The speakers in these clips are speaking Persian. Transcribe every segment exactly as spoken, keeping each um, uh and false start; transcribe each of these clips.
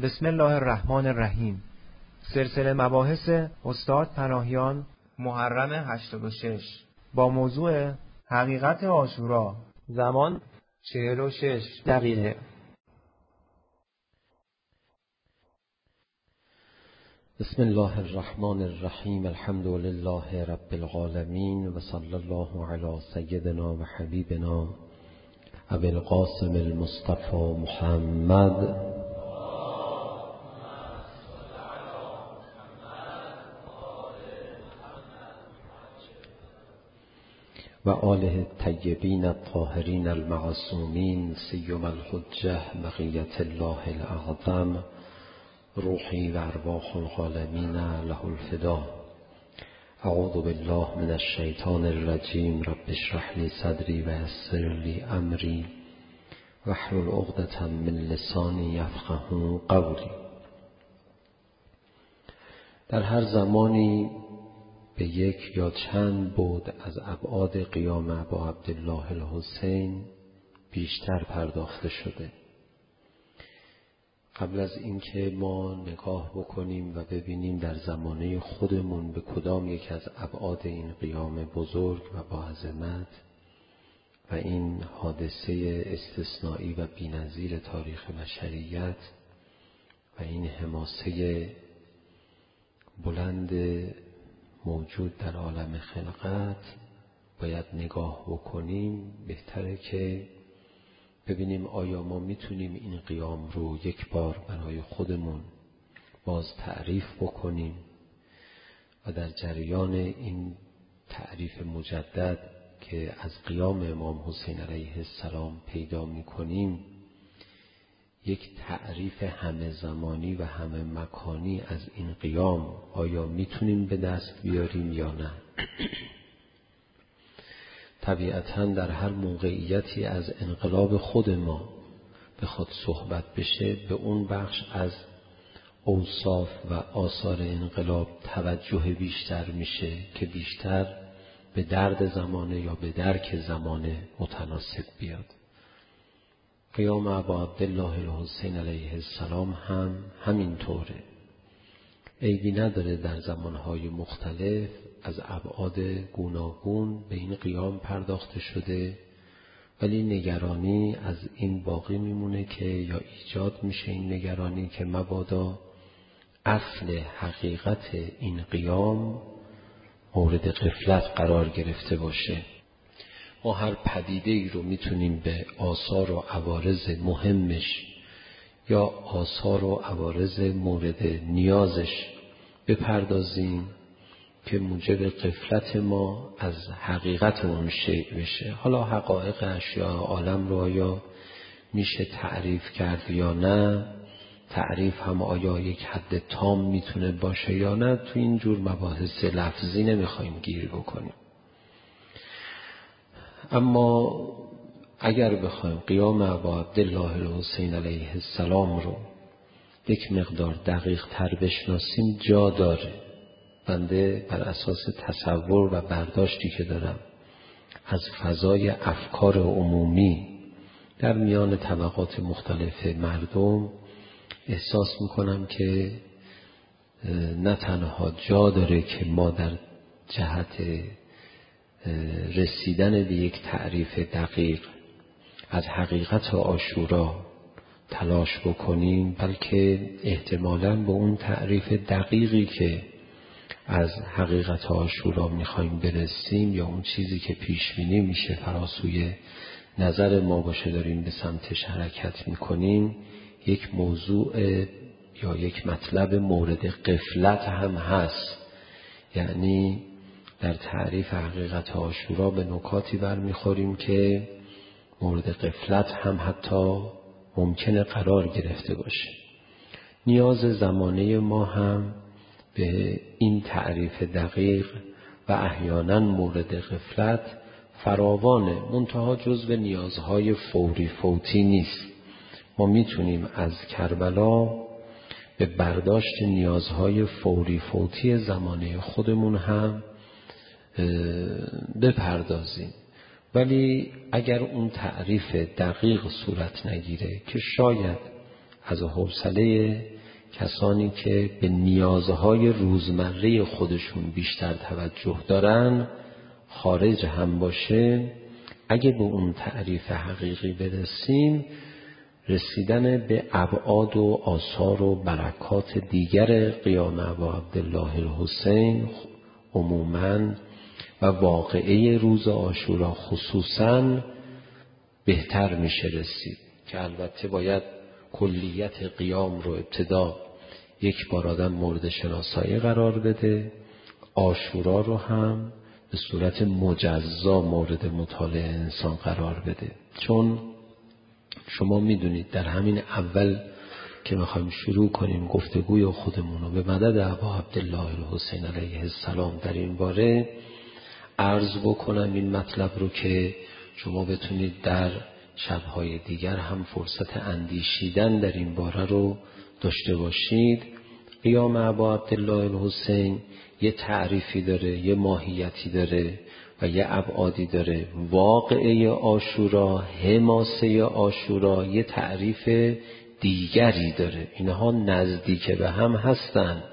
بسم الله الرحمن الرحیم. سلسله مباحث استاد پناهیان محرم هشتاد و شش با موضوع حقیقت عاشورا. زمان چهل و شش دقیقه. بسم الله الرحمن الرحیم. الحمد لله رب العالمین و صلی الله علی سیدنا و حبیبنا ابی القاسم المصطفى محمد و آله الطیبین الطاهرین المعصومین سیما الحجة بقیة الله الاعظم روحی و ارواح العالمین له الفدا. اعوذ بالله من الشیطان الرجیم. رب اشرح لی صدری و یسر لی امری واحلل عقدة من لسانی یفقهوا قولی. در هر زمانی به یک یا چند بعد از ابعاد قیام ابا عبدالله الحسین بیشتر پرداخته شده. قبل از اینکه ما نگاه بکنیم و ببینیم در زمانه خودمون به کدام یک از ابعاد این قیام بزرگ و با عظمت و این حادثه استثنایی و بی‌نظیر تاریخ بشریت و این حماسه بلند موجود در عالم خلقت باید نگاه بکنیم، بهتره که ببینیم آیا ما میتونیم این قیام رو یک بار برای خودمون باز تعریف بکنیم و در جریان این تعریف مجدد که از قیام امام حسین علیه السلام پیدا میکنیم یک تعریف همه زمانی و همه مکانی از این قیام آیا میتونیم به دست بیاریم یا نه. طبیعتاً در هر موقعیتی از انقلاب خود ما بخواد صحبت بشه به اون بخش از اوصاف و آثار انقلاب توجه بیشتر میشه که بیشتر به درد زمانه یا به درک زمانه متناسب بیاد. قیام ابا عبدالله الحسین علیه السلام هم همین طوره. عیبی نداره در زمانهای مختلف از ابعاد گوناگون به این قیام پرداخته شده، ولی نگرانی از این باقی میمونه که یا ایجاد میشه این نگرانی که مبادا اصل حقیقت این قیام مورد غفلت قرار گرفته باشه. ما هر پدیده ای رو میتونیم به آثار و عوارض مهمش یا آثار و عوارض مورد نیازش بپردازیم که موجب غفلت ما از حقیقت اون شیء بشه. حالا حقایق اشیاء عالم رو آیا میشه تعریف کرد یا نه، تعریف هم آیا یک حد تام میتونه باشه یا نه، تو این جور مباحث لفظی نمیخوایم گیر بکنیم. اما اگر بخوایم قیام ابا عبدالله الحسین علیه السلام رو یک مقدار دقیق تر بشناسیم جا داره. بنده بر اساس تصور و برداشتی که دارم از فضای افکار عمومی در میان طبقات مختلف مردم احساس میکنم که نه تنها جا داره که ما در جهت رسیدن به یک تعریف دقیق از حقیقت عاشورا تلاش بکنیم، بلکه احتمالاً به اون تعریف دقیقی که از حقیقت عاشورا میخوایم برسیم یا اون چیزی که پیش بینی میشه فراسوی نظر ما باشه داریم به سمتش حرکت میکنیم، یک موضوع یا یک مطلب مورد غفلت هم هست. یعنی در تعریف حقیقت عاشورا به نکاتی برمیخوریم که مورد غفلت هم حتی ممکنه قرار گرفته باشه. نیاز زمانه ما هم به این تعریف دقیق و احیانا مورد غفلت فراوانه، منتها جزو نیازهای فوری فوتی نیست. ما میتونیم از کربلا به برداشت نیازهای فوری فوتی زمانه خودمون هم بپردازیم، ولی اگر اون تعریف دقیق صورت نگیره که شاید از حوصله کسانی که به نیازهای روزمره خودشون بیشتر توجه دارن خارج هم باشه. اگه به اون تعریف حقیقی برسیم، رسیدن به ابعاد و آثار و برکات دیگر قیام ابا عبدالله الحسین عموماً و واقعه روز عاشورا خصوصاً بهتر میشه رسید، که البته باید کلیت قیام رو ابتدا یک بار آدم مورد شناسایی قرار بده، عاشورا رو هم به صورت مجزا مورد مطالعه انسان قرار بده. چون شما میدونید در همین اول که میخوایم شروع کنیم گفتگوی خودمون رو به مدد ابا عبدالله الحسین علیه السلام در این باره عرض بکنم این مطلب رو که شما بتونید در شبهای دیگر هم فرصت اندیشیدن در این باره رو داشته باشید. قیام ابا عبدالله الحسین یه تعریفی داره، یه ماهیتی داره و یه ابعادی داره. واقعه عاشورا، حماسه عاشورا یه تعریف دیگری داره. اینها نزدیک به هم هستن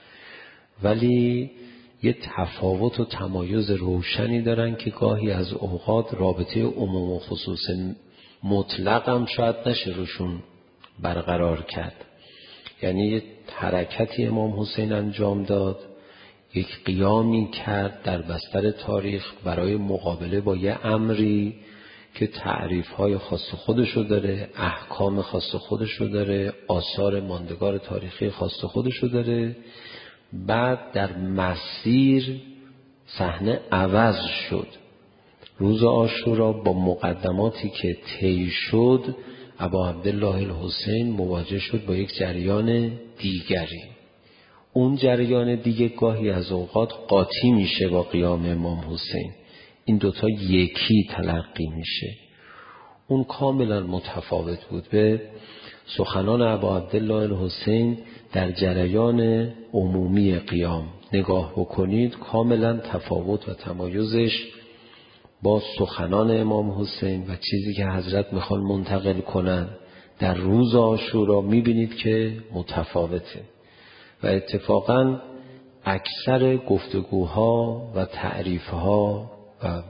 ولی یه تفاوت و تمایز روشنی دارن که گاهی از اوقات رابطه عموم و خصوص مطلق هم شاید نشه روشون برقرار کرد. یعنی یه حرکتی امام حسین انجام داد، یک قیامی کرد در بستر تاریخ برای مقابله با یه امری که تعریف‌های خاص خودشو داره، احکام خاص خودشو داره، آثار ماندگار تاریخی خاص خودشو داره. بعد در مسیر صحنه عوض شد. روز عاشورا با مقدماتی که طی شد، ابا عبدالله الحسین مواجه شد با یک جریان دیگری. اون جریان دیگه گاهی از اوقات قاطی میشه با قیام امام حسین. این دوتا یکی تلقی میشه. اون کاملا متفاوت بود. به سخنان ابا عبدالله الحسین در جریان عمومی قیام نگاه بکنید، کاملا تفاوت و تمایزش با سخنان امام حسین و چیزی که حضرت میخوان منتقل کنن در روز عاشورا میبینید که متفاوته. و اتفاقا اکثر گفتگوها و تعریفها و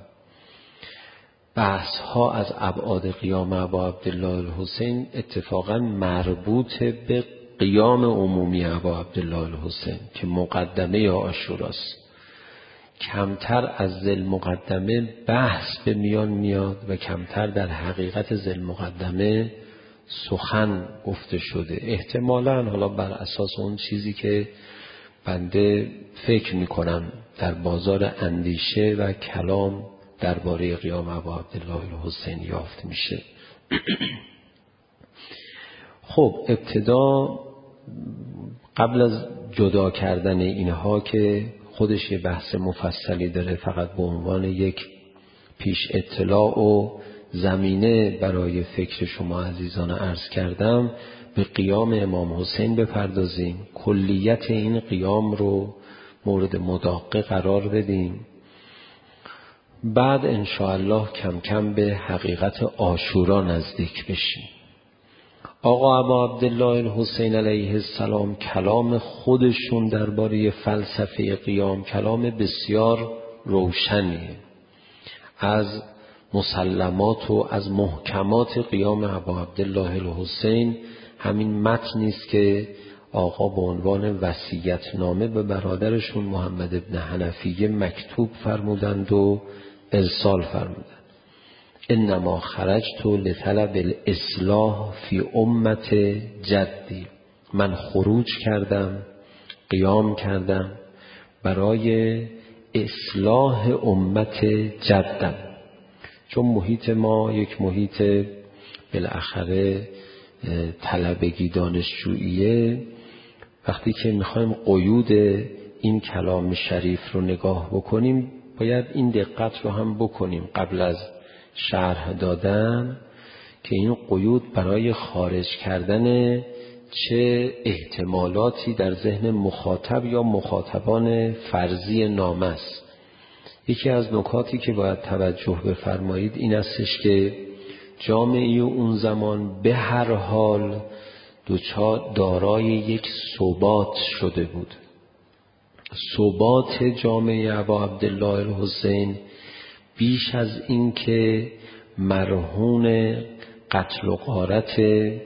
بحثها از ابعاد قیام ابا عبدالله الحسین اتفاقا مربوط به قیام عمومی ابا عبدالله الحسین که مقدمه عاشوراست. کمتر از ذل مقدمه بحث به میان میاد و کمتر در حقیقت ذل مقدمه سخن گفته شده. احتمالاً حالا بر اساس اون چیزی که بنده فکر میکنم در بازار اندیشه و کلام درباره قیام ابا عبدالله الحسین یافت میشه. خب ابتدا قبل از جدا کردن اینها که خودش یه بحث مفصلی داره، فقط به عنوان یک پیش اطلاع و زمینه برای فکر شما عزیزان عرض کردم، به قیام امام حسین بپردازیم، کلیت این قیام رو مورد مداقه قرار بدیم. بعد انشاءالله کم کم به حقیقت عاشورا نزدیک بشیم. آقا ابا عبدالله الحسین علیه السلام کلام خودشون درباره فلسفه قیام کلام بسیار روشنیه. از مسلمات و از محکمات قیام ابا عبدالله الحسین همین متنی است که آقا به عنوان وصیت‌نامه به برادرشون محمد ابن حنفیه مکتوب فرمودند و ارسال فرمودند. انما خرجت لطلب الاصلاح فی امت جدی. من خروج کردم، قیام کردم برای اصلاح امت جدم. چون محیط ما یک محیط بالاخره طلبگی دانشجوییه، وقتی که میخوایم قیود این کلام شریف رو نگاه بکنیم باید این دقت رو هم بکنیم قبل از شرح دادن که این قیود برای خارج کردن چه احتمالاتی در ذهن مخاطب یا مخاطبان فرضی نامه است. یکی از نکاتی که باید توجه بفرمایید این استش که جامعه اون زمان به هر حال دوچار دارای یک ثبات شده بود. ثبات جامعه ابا عبدالله الحسین بیش از این که مرهون قتل و غارت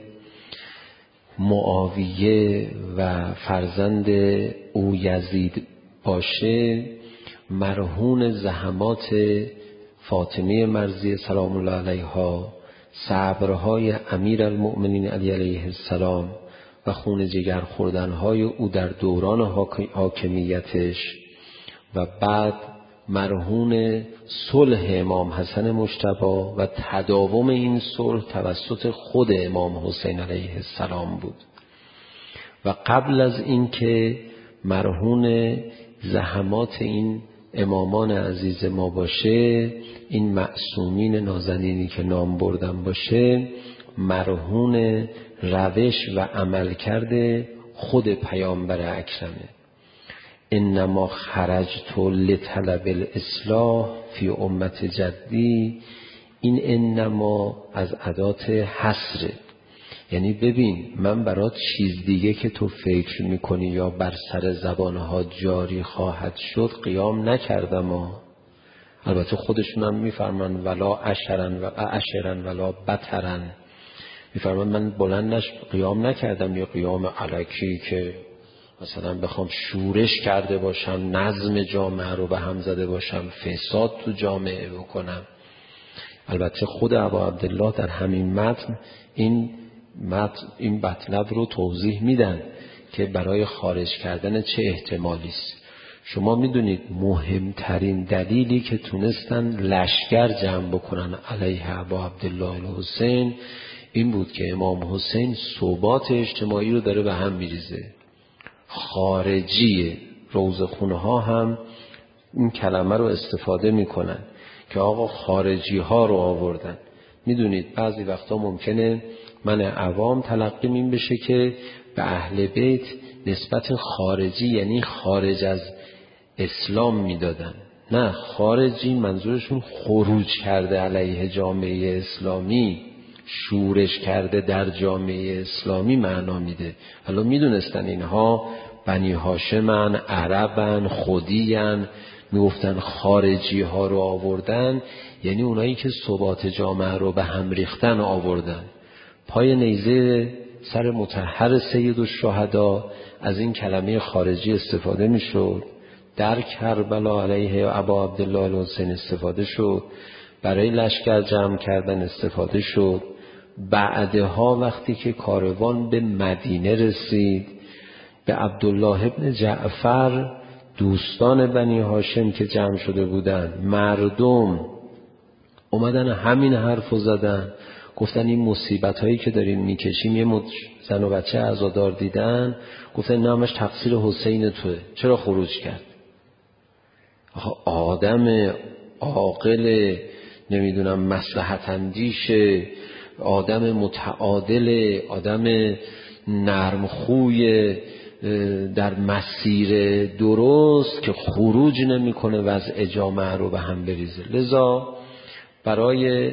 معاویه و فرزند او یزید باشه، مرهون زحمات فاطمه مرضیه سلام الله علیها، صبرهای امیر المؤمنین علی علیه السلام و خون جگر خوردنهای او در دوران حاکمیتش و بعد مرهون صلح امام حسن مجتبی و تداوم این صلح توسط خود امام حسین علیه السلام بود. و قبل از این که مرهون زحمات این امامان عزیز ما باشه، این معصومین نازنینی که نام بردم باشه، مرهون روش و عمل کرده خود پیامبر اکرمه. انما خرجت لطلب الاصلاح فی امت جدی. این انما از ادات حصره، یعنی ببین من برات چیز دیگه که تو فکر میکنی یا بر سر زبانها جاری خواهد شد قیام نکردم ها. البته خودشون هم میفرمان ولا اشرن و اشرن ولا بترن، میفرمان من بلندش قیام نکردم یا قیام علکی که مثلا بخوام شورش کرده باشم، نظم جامعه رو به هم زده باشم، فساد تو جامعه بکنم. البته خود ابا عبدالله در همین متن این متن این مطلب رو توضیح میدن که برای خارج کردن چه احتمالی است. شما میدونید مهمترین دلیلی که تونستن لشکر جمع بکنن علیه ابا عبدالله الحسین این بود که امام حسین ثبات اجتماعی رو داره به هم میریزه. خارجی روزخونه ها هم این کلمه رو استفاده میکنن که آقا خارجی ها رو آوردن. میدونید بعضی وقتا ممکنه من عوام تلقیم این بشه که به اهل بیت نسبت خارجی یعنی خارج از اسلام میدادن. نه، خارجی منظورشون خروج کرده علیه جامعه اسلامی، شورش کرده در جامعه اسلامی معنا میده. حالا میدونستن اینها بنی هاشمن، عربن، خودیان، میگفتن خارجی ها رو آوردن یعنی اونایی که ثبات جامعه رو به هم ریختن آوردن. پای نیزه سر مطهر سید الشهدا از این کلمه خارجی استفاده میشد. در کربلا علیه ابا عبدالله الحسین استفاده شد، برای لشکر جمع کردن استفاده شد. بعدها وقتی که کاروان به مدینه رسید، به عبدالله ابن جعفر دوستان بنی هاشم که جمع شده بودن، مردم اومدن همین حرفو زدن، گفتن این مصیبت هایی که داریم میکشیم، یه زن و بچه عزادار دیدن، گفتن نامش تقصیر حسین توه، چرا خروج کرد؟ آدم عاقل، نمیدونم مصلحت اندیش، آدم متعادل، آدم نرمخوی در مسیر درست که خروج نمیکنه وضع جامعه رو به هم بریزه. لذا برای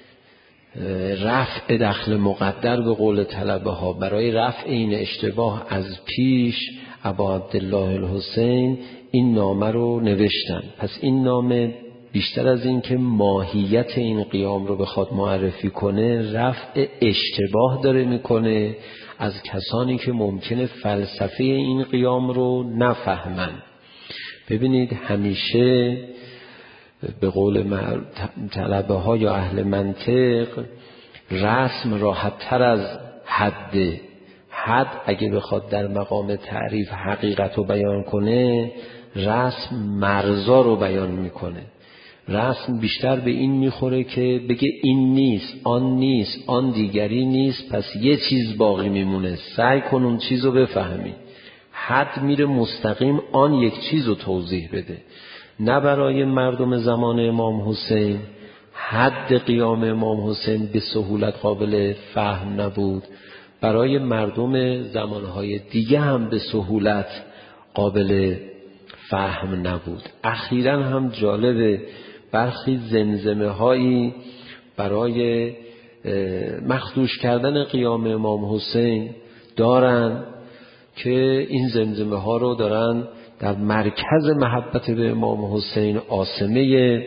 رفع دخل مقدر به قول طلبه ها، برای رفع این اشتباه از پیش، ابا عبدالله الحسین این نامه رو نوشتن. پس این نامه بیشتر از این که ماهیت این قیام رو بخواد معرفی کنه، رفع اشتباه داره میکنه از کسانی که ممکنه فلسفه این قیام رو نفهمن. ببینید همیشه به قول طلبه ها یا اهل منطق رسم راحت تر از حد. حد اگه بخواد در مقام تعریف حقیقت رو بیان کنه، رسم مرزا رو بیان میکنه. رسم بیشتر به این میخوره که بگه این نیست، آن نیست، آن دیگری نیست، پس یه چیز باقی میمونه، سعی کن اون چیز رو بفهمی. حد میره مستقیم آن یک چیز رو توضیح بده. نه برای مردم زمان امام حسین حد قیام امام حسین به سهولت قابل فهم نبود، برای مردم زمانهای دیگه هم به سهولت قابل فهم نبود. اخیراً هم جالبه برخی زمزمه هایی برای مخدوش کردن قیام امام حسین دارن که این زمزمه ها رو دارن در مرکز محبت به امام حسین، عاصمه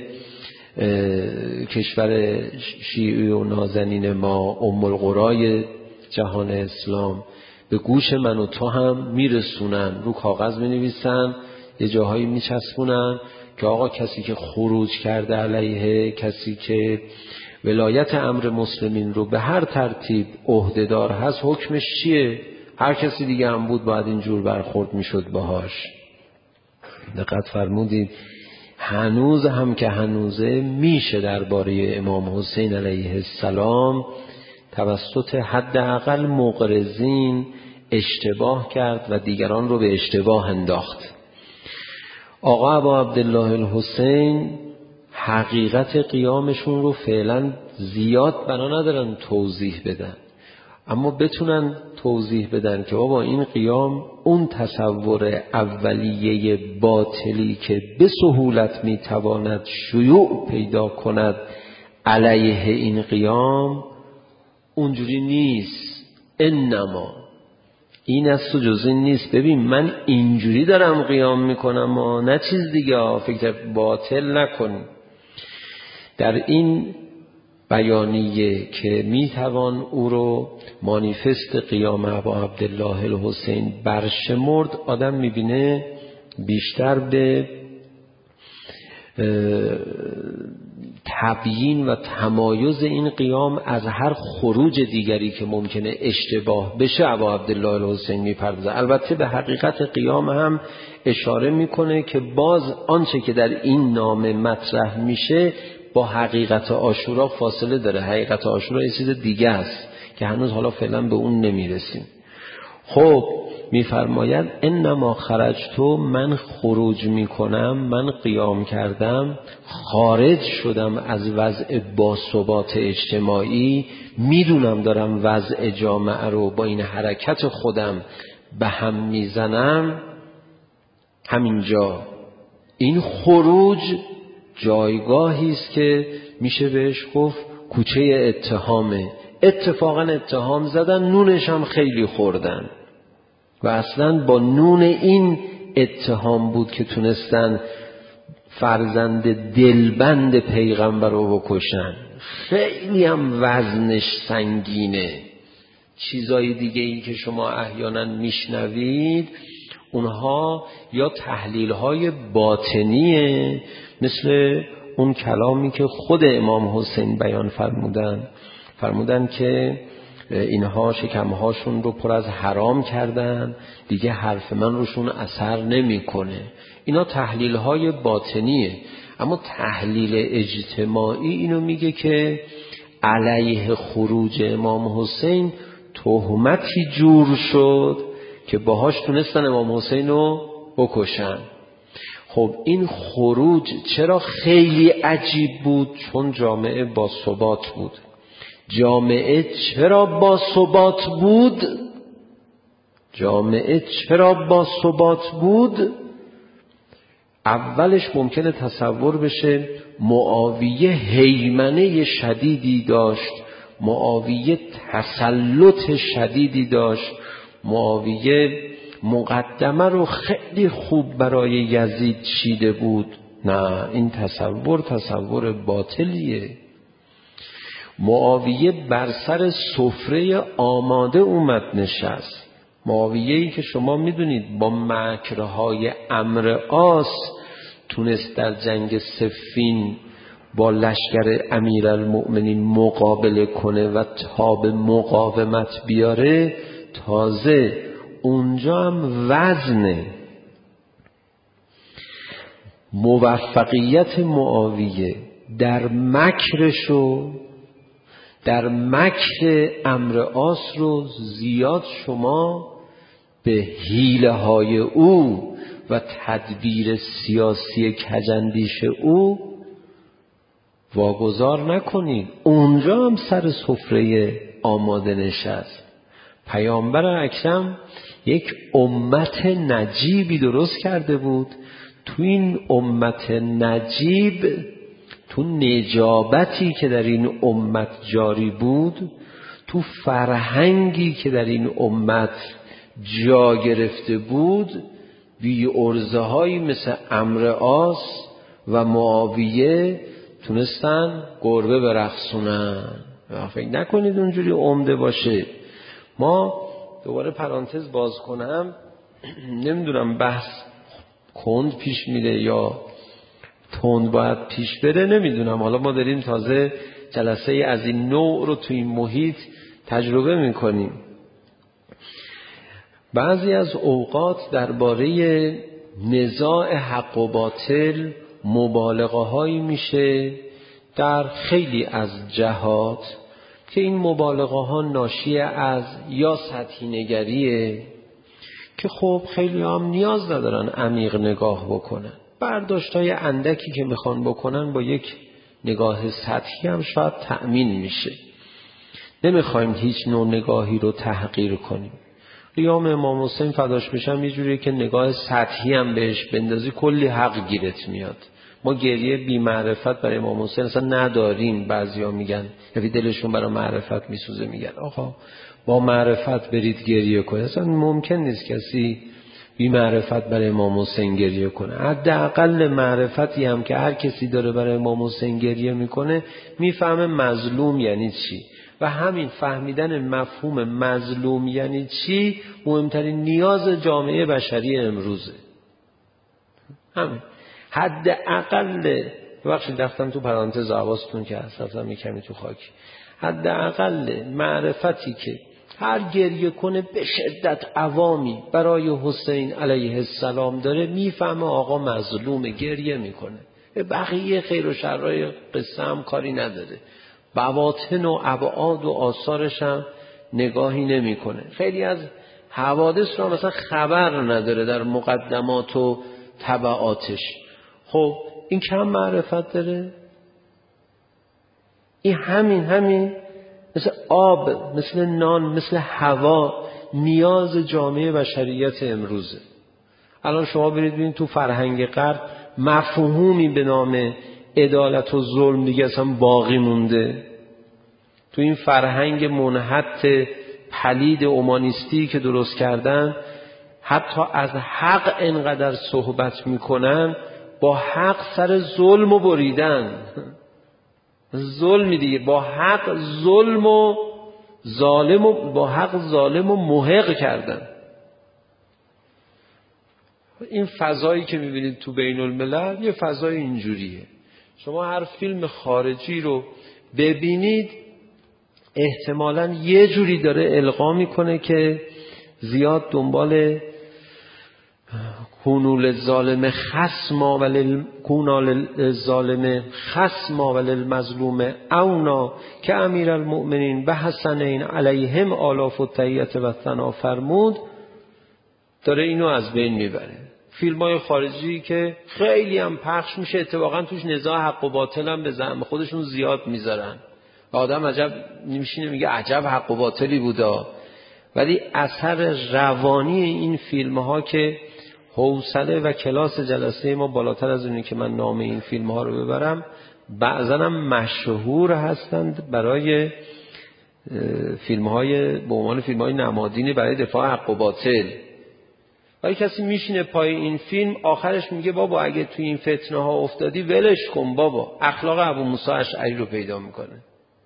کشور شیعی و نازنین ما، ام القرای جهان اسلام، به گوش من و تو هم میرسونن. رو کاغذ مینویسن، یه جاهایی میچسبونن که آقا کسی که خروج کرده علیه، کسی که ولایت امر مسلمین رو به هر ترتیب عهدهدار هست، حکمش چیه؟ هر کسی دیگه هم بود باید اینجور برخورد میشد باهاش. دقت فرمودید هنوز هم که هنوزه میشه درباره امام حسین علیه السلام توسط حداقل مقرضین اشتباه کرد و دیگران رو به اشتباه انداخت. آقا ابا عبدالله الحسین حقیقت قیامشون رو فعلا زیاد بنا ندارن توضیح بدن، اما بتونن توضیح بدن که بابا این قیام اون تصور اولیه باطلی که به سهولت میتواند شیوع پیدا کند علیه این قیام اونجوری نیست. انما این از تو جز این نیست. ببین من اینجوری دارم قیام میکنم و نه چیز دیگه، فکر باطل نکن. در این بیانیه که میتوان او رو مانیفست قیام ابا عبدالله الحسین برشمرد، آدم میبینه بیشتر به تبیین و تمایز این قیام از هر خروج دیگری که ممکنه اشتباه بشه ابا عبدالله الحسین میپردازه. البته به حقیقت قیام هم اشاره میکنه که باز آنچه که در این نامه مطرح میشه با حقیقت عاشورا فاصله داره. حقیقت عاشورا یه چیز دیگه است که هنوز حالا فعلا به اون نمیرسیم. خب میفرماید انما خرجتو، من خروج میکنم، من قیام کردم، خارج شدم از وضع باثبات اجتماعی، میدونم دارم وضع جامعه رو با این حرکت خودم به هم میزنم. همینجا این خروج جایگاهی است که میشه بهش گفت کوچه اتهامه. اتفاقا اتهام زدن، نونش هم خیلی خوردن و اصلا با نون این اتهام بود که تونستن فرزند دلبند پیغمبر رو بکشن. خیلی هم وزنش سنگینه. چیزای دیگه این که شما احیانا میشنوید اونها یا تحلیل‌های باطنیه، مثل اون کلامی که خود امام حسین بیان فرمودن فرمودن که اینها شکمهاشون رو پر از حرام کردن، دیگه حرف من روشون اثر نمیکنه. اینا تحلیل‌های باطنیه. اما تحلیل اجتماعی اینو میگه که علیه خروج امام حسین تهمتی جور شد که باهاش تونستن امام حسین رو بکشن. خب این خروج چرا خیلی عجیب بود؟ چون جامعه با ثبات بود. جامعه چرا با ثبات بود؟ جامعه چرا با ثبات بود؟ اولش ممکنه تصور بشه معاویه هیمنه شدیدی داشت، معاویه تسلط شدیدی داشت، معاویه مقدمه رو خیلی خوب برای یزید چیده بود. نه، این تصور تصور باطلیه. معاویه بر سر سفره آماده اومد نشست. معاویه‌ای که شما میدونید با مکرهای عمرو عاص تونست در جنگ صفین با لشکر امیرالمؤمنین مقابله کنه و تاب مقاومت بیاره، تازه اونجا هم وزن موفقیت معاویه در مکرشو، در مکر عمرو عاص رو زیاد شما به حیله های او و تدبیر سیاسی کجندیش او واگذار نکنید. اونجا هم سر سفره آماده نشست. پیامبر اکرم یک امت نجیبی درست کرده بود. تو این امت نجیب، تو نجابتی که در این امت جاری بود، تو تو فرهنگی که در این امت جا گرفته بود بی ارزه هایی مثل عمرو عاص و معاویه تونستن گربه برقصونن. فکر نکنید اونجوری عمده باشه. ما دوباره پرانتز باز کنم، نمیدونم بحث کند پیش میره یا تند باید پیش بره، نمیدونم. حالا ما داریم تازه جلسه از این نوع رو تو این محیط تجربه میکنیم. بعضی از اوقات درباره نزاع حق و باطل مبالغه هایی میشه در خیلی از جهات که این مبالغه ها ناشی از یا سطحی نگریه که خب خیلی هم نیاز ندارن عمیق نگاه بکنن. برداشتای اندکی که میخوان بکنن با یک نگاه سطحی هم شاید تأمین میشه. نمیخوایم هیچ نوع نگاهی رو تحقیر کنیم. قیام امام حسین فداش بشم یه جوریه که نگاه سطحی هم بهش بندازی کلی حق گیرت میاد. ما گریه بی معرفت برای امام حسین اصلا نداریم. بعضیا میگن یعنی دلشون برای معرفت میسوزه، میگن آقا با معرفت برید گریه کنید. اصلا ممکن نیست کسی بی معرفت برای امام حسین گریه کنه. حداقل معرفتی هم که هر کسی داره برای امام حسین گریه میکنه میفهمه مظلوم یعنی چی، و همین فهمیدن مفهوم مظلوم یعنی چی مهمترین نیاز جامعه بشری امروزه. همین حداقل، ببخشید رفتم تو پرانتز حواستون که اصلا می کمی تو خاک، حداقل معرفتی که هر گریه کنه به شدت عوامی برای حسین علیه السلام داره میفهمه آقا مظلوم، گریه میکنه. به بقیه خیر و شرای قصه هم کاری نداره، بواطن و ابعاد و آثارش هم نگاهی نمیکنه. خیلی از حوادث رو مثلا خبر نداره در مقدمات و تبعاتش. خب این کم معرفت داره؟ این همین همین مثل آب، مثل نان، مثل هوا نیاز جامعه بشریت امروزه. الان شما برید ببینید تو فرهنگ غرب مفهومی به نام عدالت و ظلم دیگه اصلا باقی مونده. تو این فرهنگ منحط پلید اومانیستی که درست کردن حتی از حق انقدر صحبت میکنن با حق سر ظلم و بریدن. ظلمی دیگه، با حق ظلم و ظالم و با حق ظالم و محق کردن. این فضایی که میبینید تو بین الملل یه فضای اینجوریه. شما هر فیلم خارجی رو ببینید احتمالاً یه جوری داره القا میکنه که زیاد دنبال کونول ظالم خصما ولل کونال ظالم خصما ولل مظلوم اونا که امیر المؤمنین به حسنین علیهم آلاف و تحیت و ثنا فرمود، داره اینو از بین میبره. فیلم های خارجی که خیلی هم پخش میشه، اتفاقا توش نزاع حق و باطل هم به زعم خودشون زیاد میذارن. آدم عجب نمیشینه میگه عجب حق و باطلی بودا، ولی اثر روانی این فیلم ها که حوصله و کلاس جلسه ما بالاتر از اونی که من نام این فیلم ها رو ببرم، بعضا هم مشهور هستند برای فیلم های به عنوان فیلم های نمادینی برای دفاع حق و باطل. ولی کسی میشینه پای این فیلم آخرش میگه بابا اگه توی این فتنه ها افتادی ولش کن بابا، اخلاق ابو موسی اشعری رو پیدا میکنه.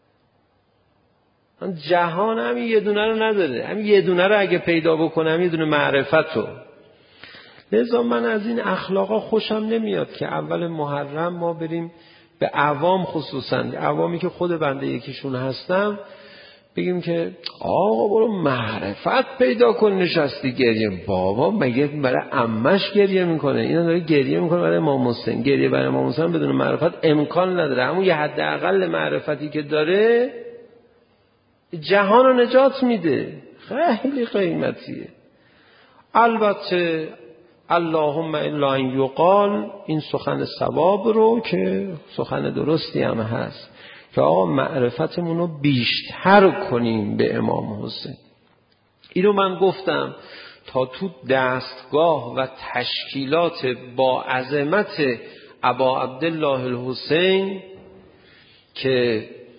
جهان هم یه دونه رو نداره، هم یه دونه رو اگه پیدا بکنه هم یه دونه معرفت رو. لذا من از این اخلاقا خوشم نمیاد که اول محرم ما بریم به عوام، خصوصا عوامی که خود بنده یکیشون هستم، بگیم که آقا برو معرفت پیدا کن نشستی گریه. بابا مگه برای عمش گریه میکنه؟ اینا داره گریه میکنه برای امام حسین. گریه برای امام حسین بدون معرفت امکان نداره. همون یه حداقل معرفتی که داره جهان رو نجات میده، خیلی قیمتیه. البته اللهم الا ان یقال، این سخن ثواب رو که سخن درستی هم هست که آقا معرفتمون رو بیشتر کنیم به امام حسین. اینو من گفتم تا تو دستگاه و تشکیلات با عظمت ابا عبدالله الحسین که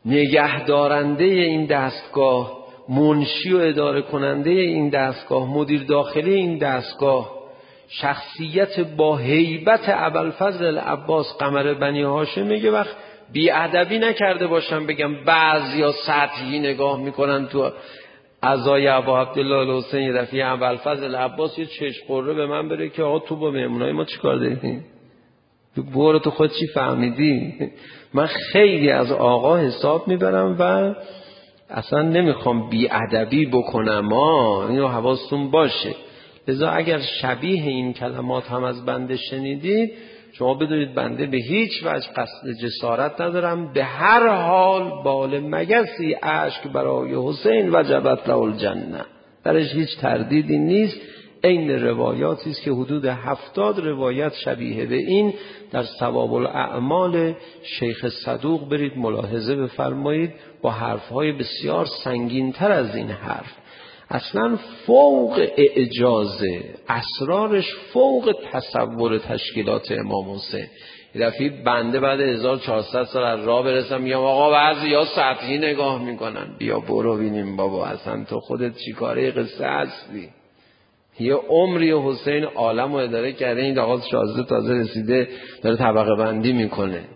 نگهدارنده این دستگاه، منشی و اداره کننده این دستگاه، مدیر داخلی این دستگاه، شخصیت با هیبت ابوالفضل العباس قمر بنی هاشم، میگه وقت بی‌ادبی نکرده باشم بگم بعضیا سطحی نگاه میکنن تو عزای ابا عبدالله الحسین، یه دفعه ابوالفضل العباس یه چشم قره به من بره که آقا تو با مهمونای ما چیکار داری؟ تو برو تو خود چی فهمیدی؟ من خیلی از آقا حساب میبرم و اصلا نمیخوام بی‌ادبی بکنم، ما اینو حواستون باشه. لذا اگر شبیه این کلمات هم از بنده شنیدید، شما بدونید بنده به هیچ وجه قصد جسارت ندارم. به هر حال بال مگسی اشک برای حسین وجبت له الجنه، درش هیچ تردیدی نیست. این روایاتی است که حدود هفتاد روایت شبیه به این در ثواب الاعمال شیخ صدوق برید ملاحظه بفرمایید، با حرفهای بسیار سنگین‌تر از این حرف. اصلا فوق اعجازه، اسرارش فوق تصور تشکیلات امام حسین. یه دفعه بنده بعد هزار و چهارصد سال از راه برسم میگم آقا بعضیا سطحی نگاه میکنن، بیا برو بینیم بابا اصلا تو خودت چیکاره قصه هستی. یه عمری حسین عالم رو اداره کرده، این آقا شازده تازه رسیده داره طبقه بندی میکنه.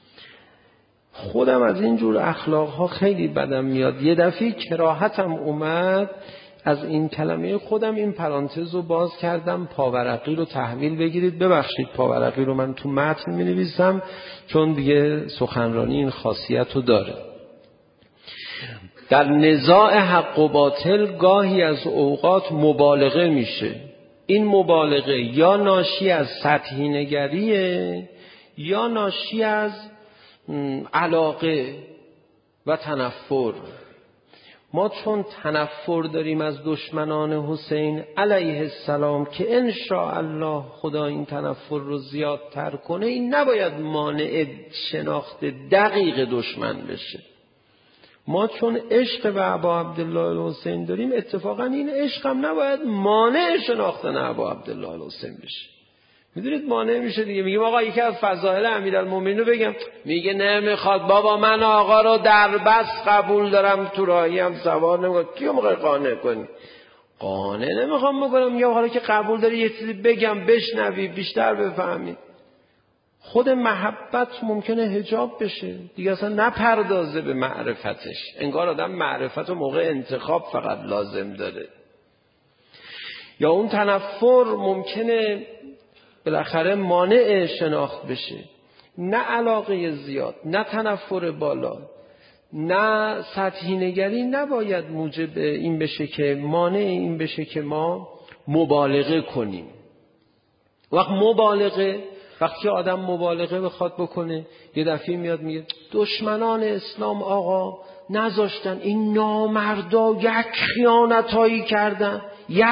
خودم از این جور اخلاقها خیلی بدم میاد. یه دفعه کراهتم اومد از این کلمه، خودم این پرانتز رو باز کردم، پاورقی رو تحویل بگیرید. ببخشید پاورقی رو من تو متن می نویسم چون دیگه سخنرانی این خاصیت رو داره. در نزاع حق و باطل گاهی از اوقات مبالغه میشه. این مبالغه یا ناشی از سطحی نگریه یا ناشی از علاقه و تنفر. ما چون تنفر داریم از دشمنان حسین علیه السلام که ان شاء الله خدا این تنفر رو زیادتر کنه، این نباید مانع شناخت دقیق دشمن بشه. ما چون عشق به ابا عبدالله الحسین داریم، اتفاقا این عشق هم نباید مانع شناختن ابا عبدالله الحسین بشه. میدونید مانع میشه دیگه. میگیم آقا یکی از فضائل امیرالمومنین رو بگم، میگه نمیخواد بابا من آقا رو در بس قبول دارم، تو راهی هم سوار نمیکنم. کیو میخوای قانع کنی؟ قانع نمیخوام بکنم. میگم حالا که قبول داری یه چیزی بگم بشنوی بیشتر بفهمی. خود محبت ممکنه حجاب بشه دیگه، اصلا نپردازه به معرفتش. انگار آدم معرفت و موقع انتخاب فقط لازم داره. یا اون تنفر ممکنه بالاخره مانع شناخت بشه. نه علاقه زیاد، نه تنفر بالا، نه سطحی نگری نباید موجب این بشه که مانع این بشه که ما مبالغه کنیم. وقت مبالغه وقتی آدم مبالغه بخواد بکنه، یه دفعه میاد میگه دشمنان اسلام آقا نذاشتن این نامردا یک خیانتایی کردن، یک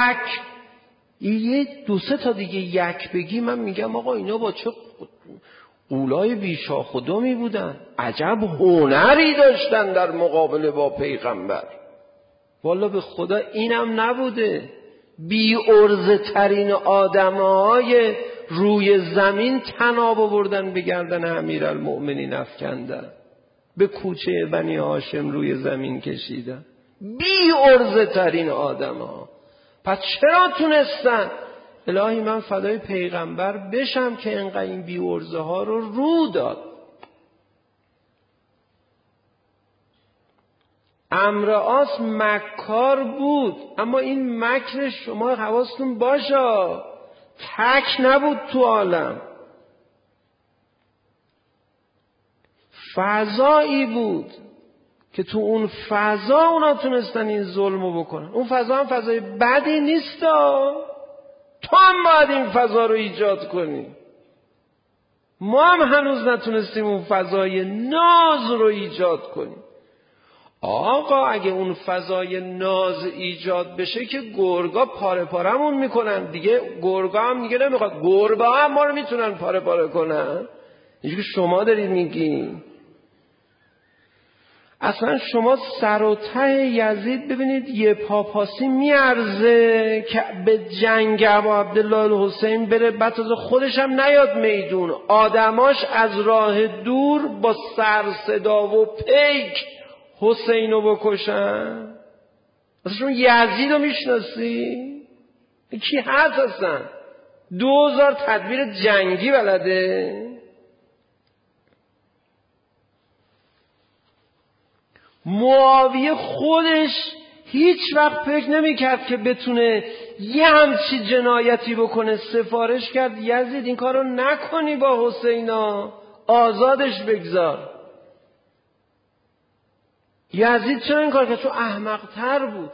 یه دو سه تا دیگه یک بگی من میگم آقا اینا با چه اولای بیشاخ و دمی بودن، عجب هنری داشتن در مقابله با پیغمبر. والا به خدا اینم نبوده. بی ارزه ترین آدمهای روی زمین تناب آوردن به گردن امیرالمؤمنین افکندن، به کوچه بنی هاشم روی زمین کشیدن. بی ارزه ترین آدمها. پس چرا تونستن؟ الهی من فدای پیغمبر بشم که انقدر این بی ارزه ها رو رو داد. عمرو عاص مکار بود، اما این مکر شما حواستون باشه تک نبود تو عالم، فضایی بود که تو اون فضا اونا تونستن این ظلمو بکنن. اون فضا هم فضای بدی نیست، تو هم باید این فضا رو ایجاد کنی. ما هم هنوز نتونستیم اون فضای ناز رو ایجاد کنیم. آقا اگه اون فضای ناز ایجاد بشه که گرگا پاره پارمون میکنن دیگه. گرگا هم دیگه نمیخواد، گربه هم ما رو میتونن پاره پاره کنن. اینجوری که شما دارید میگین. اصلا شما سر و ته یزید ببینید یه پاپاسی میارزه که به جنگ ابا عبدالله الحسین بره، بعد از خودش هم نیاد میدون، آدماش از راه دور با سر صدا و پیک حسینو بکشن. اصلا شما یزید رو میشناسی؟ کی هست اصلا؟ دوزار تدبیر جنگی بلده. معاویه خودش هیچ وقت فکر نمی کرد که بتونه یه همچی جنایتی بکنه. سفارش کرد یزید این کارو نکنی با حسینا، آزادش بگذار. یزید چرا این کار کرد؟ چون احمق‌تر بود،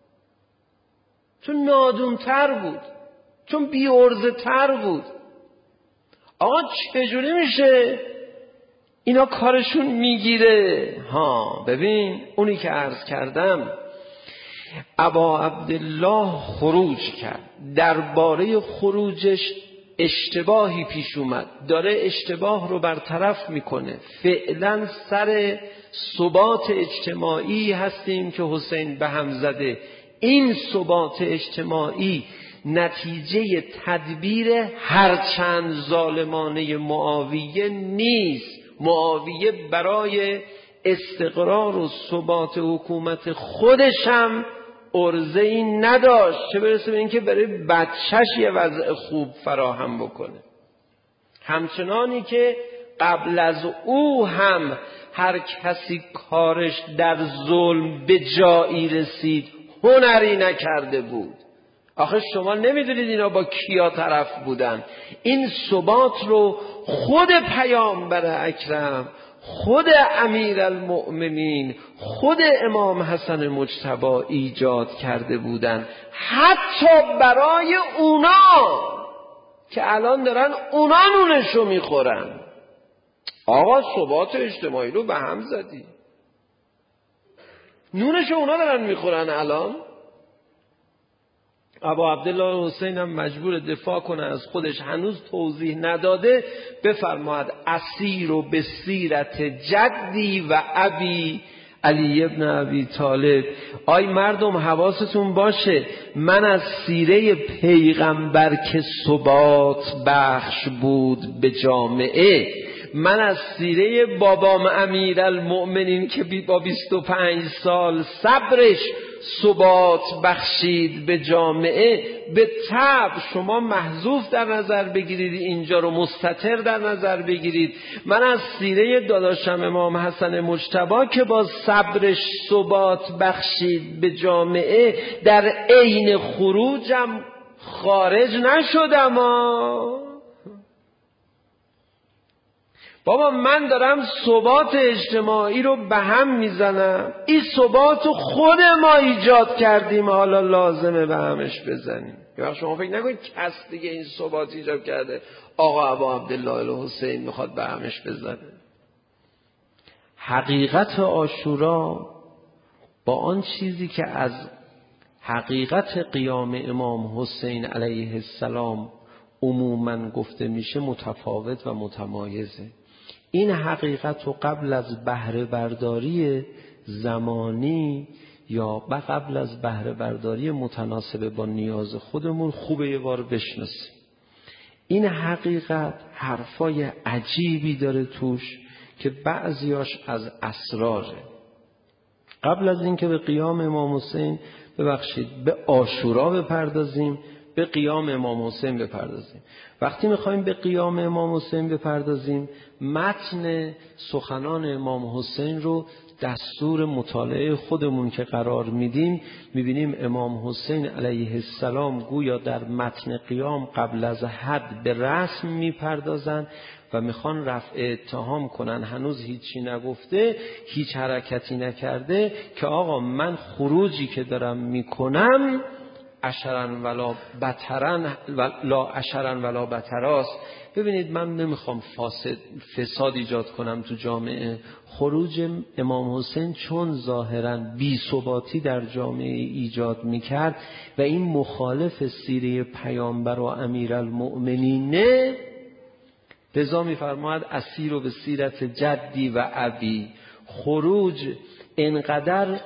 چون نادونتر بود، چون بی‌عرضه تر بود. آقا چجوری میشه اینا کارشون میگیره؟ ها ببین اونی که عرض کردم ابا عبدالله خروج کرد، درباره خروجش اشتباهی پیش اومد، داره اشتباه رو برطرف میکنه. فعلا سر ثبات اجتماعی هستیم که حسین به هم زده. این ثبات اجتماعی نتیجه تدبیر هرچند ظالمانه معاویه نیست. معاویه برای استقرار و ثبات حکومت خودش هم عرضه‌ای نداشت، چه برسه به اینکه برای بچه‌ش یه وضع خوب فراهم بکنه. همچنانی که قبل از او هم هر کسی کارش در ظلم به جایی رسید هنری نکرده بود. آخه شما نمیدونید اینا با کیا طرف بودن. این ثبات رو خود پیامبر اکرم، خود امیرالمؤمنین، خود امام حسن مجتبی ایجاد کرده بودن، حتی برای اونا که الان دارن اونا نونشو میخورن. آقا ثبات اجتماعی رو به هم زدی، نونشو اونا دارن میخورن الان. ابا عبدالله حسین هم مجبور دفاع کنه از خودش، هنوز توضیح نداده. بفرماید اسیر و به سیرت جدی و ابی علی ابن ابی طالب. آی مردم حواستون باشه، من از سیره پیغمبر که ثبات بخش بود به جامعه، من از سیره بابام امیرالمؤمنین که با بیست و پنج سال صبرش ثبات بخشید به جامعه، به طبع شما محذوف در نظر بگیرید، اینجا رو مستتر در نظر بگیرید. من از سیره داداشم امام حسن مجتبی که با صبرش ثبات بخشید به جامعه، در عین خروجم خارج نشدم. بابا من دارم ثبات اجتماعی رو به هم میزنم. این ثبات رو خود ما ایجاد کردیم، حالا لازمه به همش بزنیم. یا شما فکر نکنید کس دیگه این ثبات ایجاد کرده آقا ابا عبدالله الحسین میخواد به همش بزنه. حقیقت عاشورا با آن چیزی که از حقیقت قیام امام حسین علیه السلام عموماً گفته میشه متفاوت و متمایزه. این حقیقت رو قبل از بهره برداری زمانی یا قبل از بهره برداری متناسب با نیاز خودمون خوبه یه بار بشناسیم. این حقیقت حرفای عجیبی داره توش که بعضیاش از اسراره. قبل از اینکه به قیام امام حسین ببخشید به عاشورا بپردازیم، به قیام امام حسین بپردازیم. وقتی میخوایم به قیام امام حسین بپردازیم، متن سخنان امام حسین رو دستور مطالعه خودمون که قرار میدیم، میبینیم امام حسین علیه السلام گویا در متن قیام قبل از حد به رسم میپردازن و میخوان رفع اتهام کنن. هنوز هیچی نگفته، هیچ حرکتی نکرده که آقا من خروجی که دارم میکنم اشرن ولا بترن لا اشرن ولا بتراست. ببینید من نمیخوام فاسد فساد ایجاد کنم تو جامعه. خروج امام حسین چون ظاهرا بی ثباتی در جامعه ایجاد میکرد و این مخالف سیره پیامبر و امیرالمؤمنینه، لذا میفرماید اسیر و به سیرت جدی و ابی. خروج اینقدر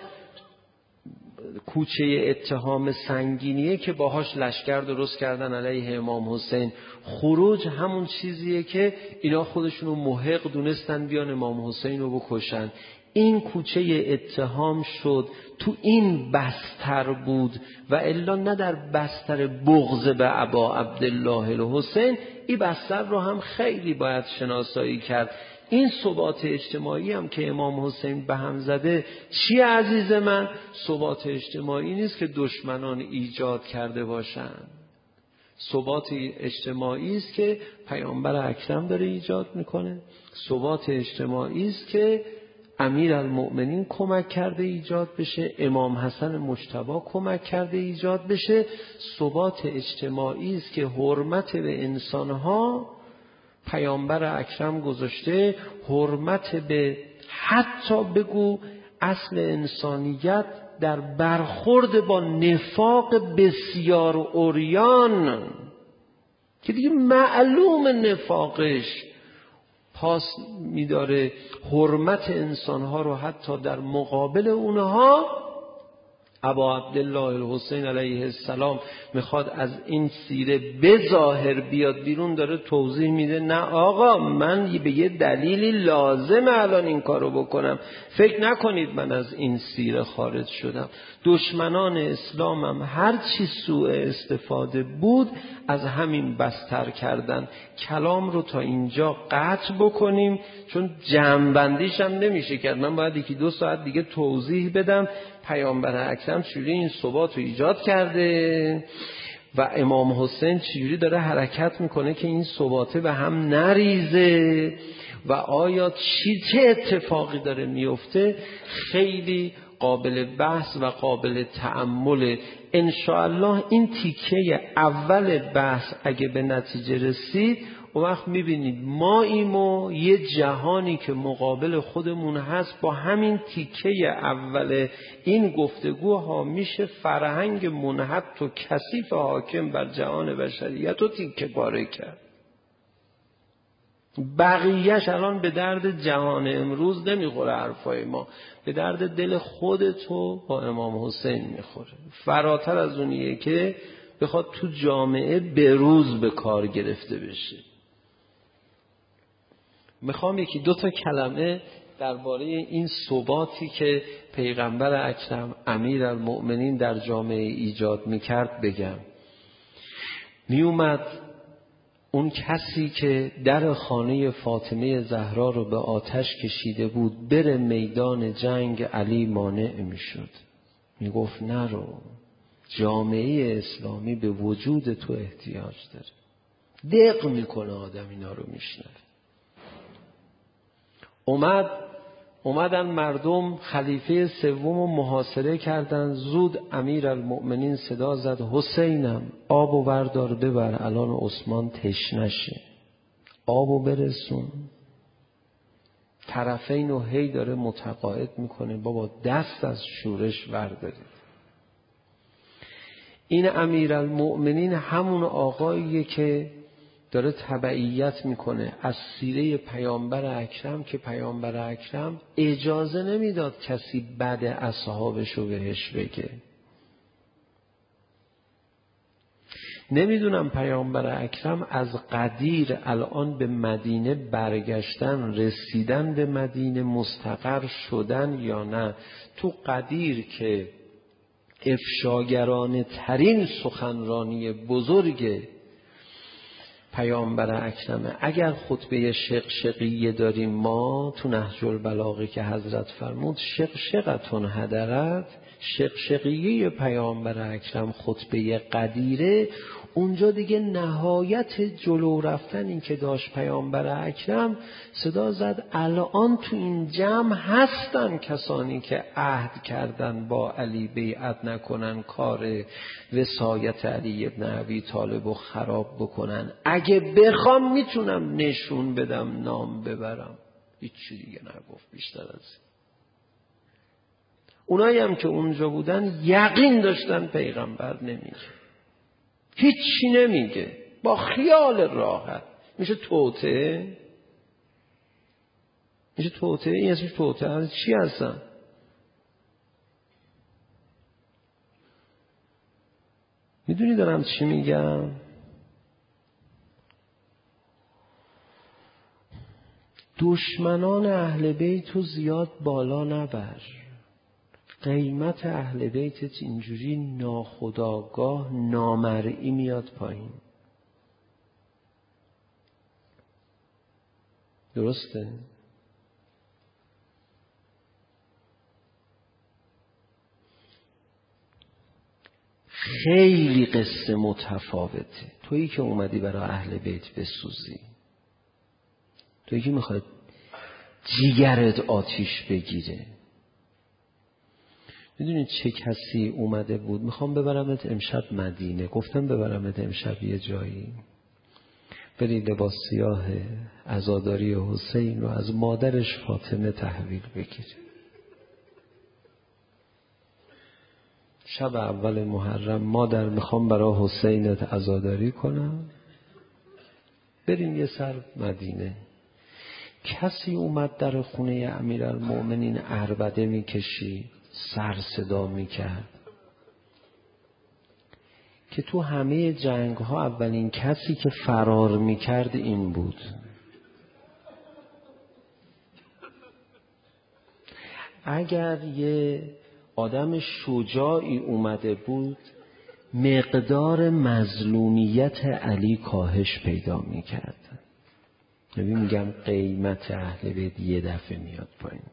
کوچه اتهام سنگینیه که باهاش لشکر درست کردن علیه امام حسین. خروج همون چیزیه که اینا خودشونو محق دونستن بیان امام حسین رو بکشن. این کوچه اتهام شد تو این بستر بود و الا نه در بستر بغض به ابا عبدالله الحسین. این بستر رو هم خیلی باید شناسایی کرد. این ثبات اجتماعی هم که امام حسین به هم زده چی عزیز من؟ ثبات اجتماعی نیست که دشمنان ایجاد کرده باشند. ثبات اجتماعی است که پیامبر اکرم داره ایجاد میکنه. ثبات اجتماعی است که امیرالمؤمنین کمک کرده ایجاد بشه، امام حسن مجتبی کمک کرده ایجاد بشه. ثبات اجتماعی است که حرمت به انسانها پیامبر اکرم گذاشته، حرمت به حتی بگو اصل انسانیت در برخورد با نفاق بسیار عریان که دیگه معلوم نفاقش پاس میداره، حرمت انسانها رو حتی در مقابل اونها. ابا عبدالله الحسین علیه السلام میخواد از این سیره بظاهر بیاد بیرون، داره توضیح میده نه آقا من به یه دلیلی لازم الان این کارو بکنم، فکر نکنید من از این سیره خارج شدم. دشمنان اسلامم هر چی سوء استفاده بود از همین بستر کردن. کلام رو تا اینجا قطع بکنیم چون جمع‌بندیش هم نمیشه کرد. من باید یکی دو ساعت دیگه توضیح بدم پیامبر اکرم چجوری این ثبات رو ایجاد کرده و امام حسین چجوری داره حرکت میکنه که این ثباته به هم نریزه و آیا چی چه اتفاقی داره میفته. خیلی قابل بحث و قابل تأمل. انشاءالله این تیکه اول بحث اگه به نتیجه رسید اون وقت میبینید ما ایمو یه جهانی که مقابل خودمون هست با همین تیکه اول این گفتگوها میشه فرهنگ منحط و کثیف حاکم بر جهان بشریت رو تیکه پاره کرد. بقیهش الان به درد جهان امروز نمیخوره حرفای ما، به درد دل خودتو با امام حسین میخوره. فراتر از اونیه که بخواد تو جامعه بروز به کار گرفته بشه. میخوام یکی دو تا کلمه درباره این ثباتی که پیغمبر اکرم امیرالمؤمنین در جامعه ایجاد میکرد بگم. میومد اون کسی که در خانه فاطمه زهرا رو به آتش کشیده بود بره میدان جنگ، علی مانع میشد، میگفت نرو، جامعه اسلامی به وجود تو احتیاج داره. دق میکنه آدم اینا رو میشنوه. اومد اومدن مردم خلیفه سوم رو محاصره کردن. زود امیرالمؤمنین صدا زد حسینم آبو بردار ببر، الان عثمان تشنشه، آبو برسون. طرفین رو هی داره متقاعد میکنه بابا دست از شورش بردارید. این امیرالمؤمنین همون آقاییه که داره تبعیت میکنه از سیره پیامبر اکرم که پیامبر اکرم اجازه نمیداد کسی بد اصحابشو بهش بگه. نمیدونم پیامبر اکرم از قدیر الان به مدینه برگشتن، رسیدن به مدینه، مستقر شدن یا نه. تو قدیر که افشاگرانه ترین سخنرانی بزرگ پیامبر اکرمه. اگر خطبه شقشقیه داریم ما تو نهج البلاغه که حضرت فرمود شقشقتون هدرت، شقشقیه پیامبر اکرم خطبه قدیره، اونجا دیگه نهایت جلو رفتن این که داشت پیامبر اکرم صدا زد الان تو این جمع هستن کسانی که عهد کردن با علی بیعت نکنن، کار وصایت علی ابن ابی طالب رو خراب بکنن. اگه بخوام میتونم نشون بدم نام ببرم. هیچ چی دیگه نگفت بیشتر از اونایی هم که اونجا بودن یقین داشتن پیغمبر نمیگه، هیچی نمیگه، با خیال راحت. میشه توته؟ میشه توطئه. این اسمش توطئه. چی هستن؟ میدونی دارم چی میگم؟ دشمنان اهل بیتو زیاد بالا نبر. قیمت اهل بیتت اینجوری ناخودآگاه نامرئی میاد پایین. درسته؟ خیلی قصه متفاوته. تویی که اومدی برای اهل بیت بسوزی، تویی که میخواد جیگرت آتیش بگیره. میدونید چه کسی اومده بود؟ میخوام ببرمت امشب مدینه. گفتم ببرمت امشب یه جایی، بری لباس سیاه عزاداری حسین رو از مادرش فاطمه تحویل بگیره. شب اول محرم مادر میخوام برای حسینت عزاداری کنم، بریم یه سر مدینه. کسی اومد در خونه امیرالمؤمنین عربده میکشید، سر صدا میکرد که تو همه جنگ ها اولین کسی که فرار میکرد این بود. اگر یه آدم شجاعی اومده بود، مقدار مظلومیت علی کاهش پیدا میکرد. نبی میگم قیمت اهل بیت یه دفعه میاد پایین.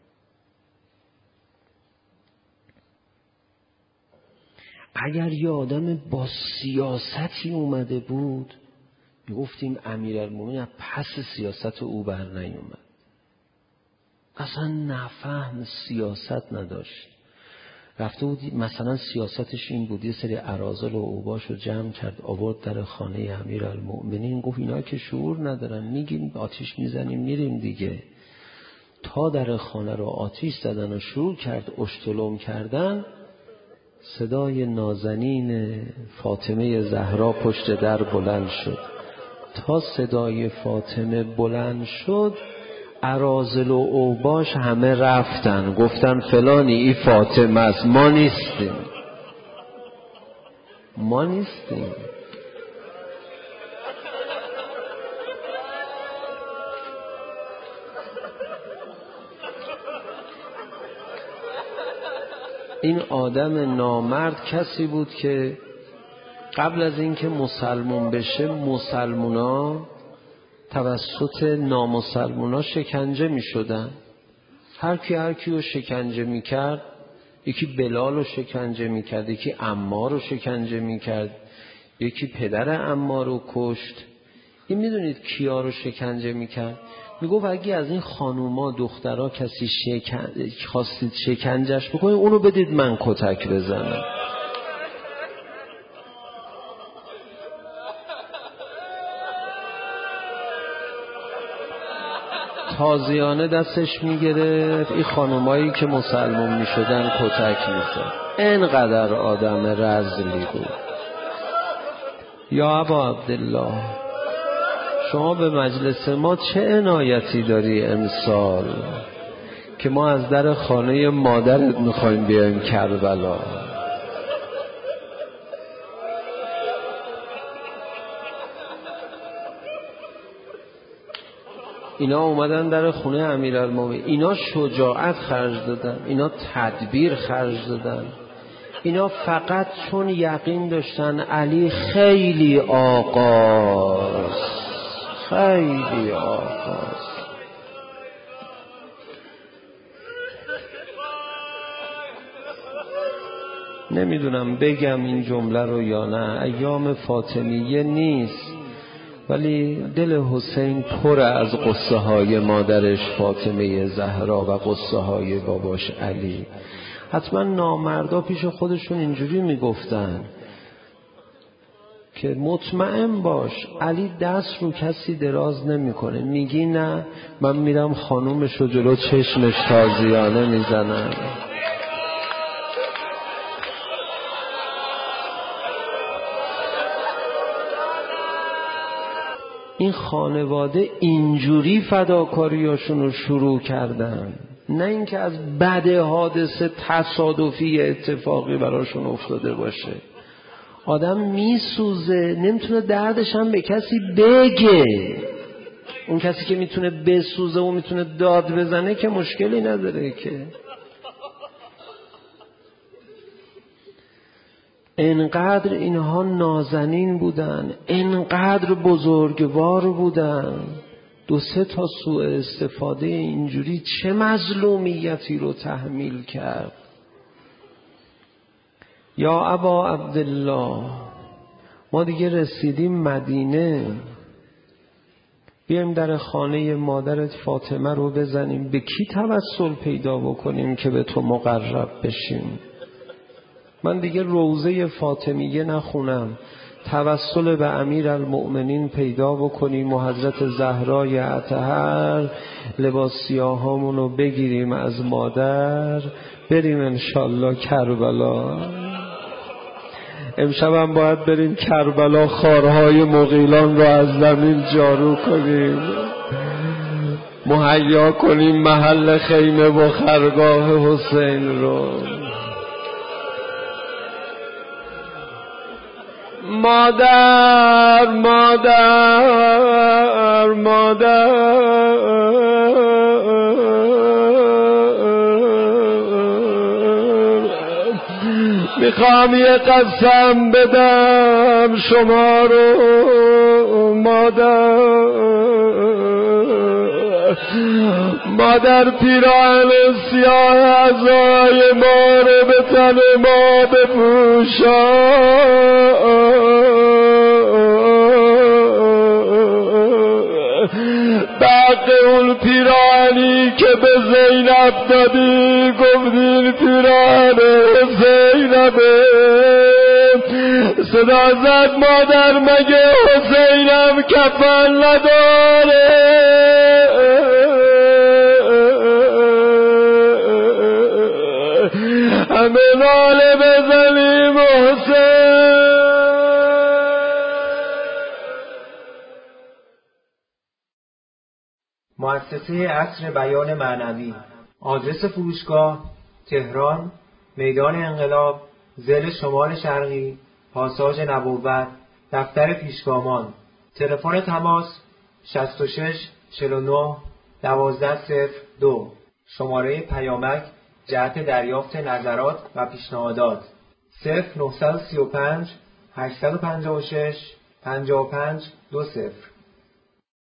اگر یه آدم با سیاستی اومده بود، میگفتیم امیرالمومنین پس سیاست او بر نیومد، اصلا نفهم سیاست نداشت. رفته بود مثلا سیاستش این بود یه سری اراذل و اوباش رو جمع کرد آورد در خانه امیرالمؤمنین، گفت اینا که شعور ندارن، میگیم آتیش میزنیم میریم دیگه. تا در خانه رو آتیش زدن و شروع کرد اشتلم کردن، صدای نازنین فاطمه زهرا پشت در بلند شد. تا صدای فاطمه بلند شد، اراذل و اوباش همه رفتن، گفتن فلانی ای فاطمه است، ما نیستیم ما نیستیم این آدم نامرد کسی بود که قبل از اینکه مسلمون بشه مسلمونا توسط نامسلمونا شکنجه می شدن. هر کی هر کی رو شکنجه می کرد، یکی بلال رو شکنجه می کرد، یکی عمار رو شکنجه می کرد، یکی پدر عمار رو کشت. این می دونید کیا رو شکنجه می کرد؟ می گفت اگه از این خانوما دخترها کسی شکن... خواستید شکنجهش بکنید، اونو بدید من کتک بزنم. تازیانه دستش میگرفت، این خانومایی که مسلمون میشدن کتک میزد. اینقدر آدم رذلی بود. یا ابا عبدالله، شما به مجلس ما چه عنایتی داری امسال که ما از در خانه مادرت میخوایم بیایم کربلا؟ اینا اومدن در خونه امیرالمومنین، اینا شجاعت خرج دادن، اینا تدبیر خرج دادن، اینا فقط چون یقین داشتن علی خیلی آقاست، خیلی آقاست. نمیدونم بگم این جمله رو یا نه، ایام فاطمیه نیست، ولی دل حسین پر از قصه های مادرش فاطمه زهرا و قصه های باباش علی. حتما نامردا پیش خودشون اینجوری میگفتن که مطمئن باش علی دست رو کسی دراز نمیکنه. میگی نه، من میرم خانومش رو جلو چشمش تازیانه میزنم. این خانواده اینجوری فداکاریاشون رو شروع کردن، نه اینکه از بد حادثه تصادفی اتفاقی براشون افتاده باشه. آدم میسوزه، نمیتونه دردش هم به کسی بگه. اون کسی که میتونه بسوزه و میتونه داد بزنه که مشکلی نداره که. انقدر اینها نازنین بودن، انقدر بزرگوار بودن، دو سه تا سوء استفاده اینجوری چه مظلومیتی رو تحمیل کرد. یا ابا عبدالله، ما دیگه رسیدیم مدینه، بیایم در خانه مادرت فاطمه رو بزنیم، به کی توسل پیدا بکنیم که به تو مقرب بشیم؟ من دیگه روضه فاطمیه نخونم، توسل به امیر المؤمنین پیدا بکنیم و حضرت زهرای اطهر لباس سیاهامون رو بگیریم از مادر، بریم انشالله کربلا. امشب هم باید بریم کربلا، خارهای مغیلان رو از زمین جارو کنیم، مهیا کنیم محل خیمه و خرگاه حسین رو. مادر مادر مادر میخوام یه قسم بدم شما رو مادر. مادر پیراهن سیاه عزای ما رو به تن ما بپوشا، بعد اون پیراهنی که به زینب دادی گفتین پیراهن زینبه، صدا زد مادر مگه حسینم کفن نداره؟ همه ناله بزنیم حسین. مؤسسه عصر بیان معنوی. آدرس فروشگاه: تهران، میدان انقلاب، ضلع شمال شرقی، پاساژ نبوت، دفتر پیشگامان. تلفن تماس: شصت و شش چهل و نه دوازده صفر دو. شماره پیامک جهت دریافت نظرات و پیشنهادات: صفر نه سه پنج هشت پنج شش پنج پنج دو صفر.